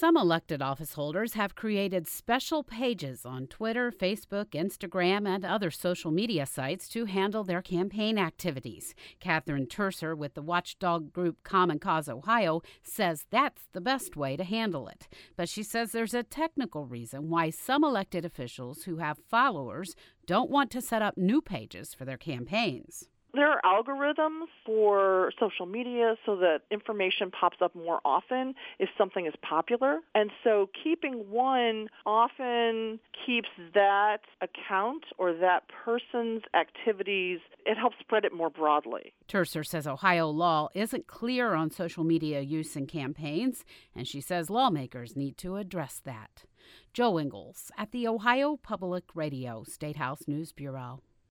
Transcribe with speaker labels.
Speaker 1: Some elected office holders have created special pages on Twitter, Facebook, Instagram, and other social media sites to handle their campaign activities. Catherine Terser with the watchdog group Common Cause Ohio says that's the best way to handle it. But she says there's a technical reason why some elected officials who have followers don't want to set up new pages for their campaigns.
Speaker 2: There are algorithms for social media so that information pops up more often if something is popular. And so keeping one often keeps that account or that person's activities, it helps spread it more broadly.
Speaker 1: Terser says Ohio law isn't clear on social media use in campaigns, and she says lawmakers need to address that. Joe Ingles at the Ohio Public Radio State House News Bureau.